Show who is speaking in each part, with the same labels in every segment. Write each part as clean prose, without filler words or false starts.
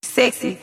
Speaker 1: Sexy.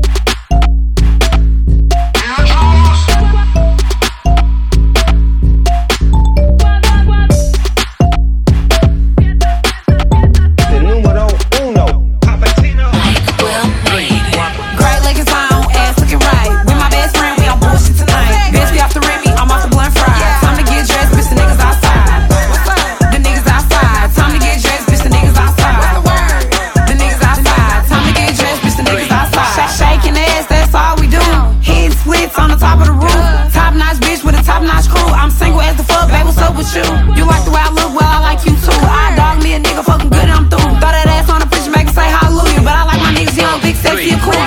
Speaker 1: You like the way I look, well I like you too. I dog me a nigga fucking good and I'm through. Throw that ass on the preacher, make him say hallelujah. But I like my niggas young, big, sexy, and cool.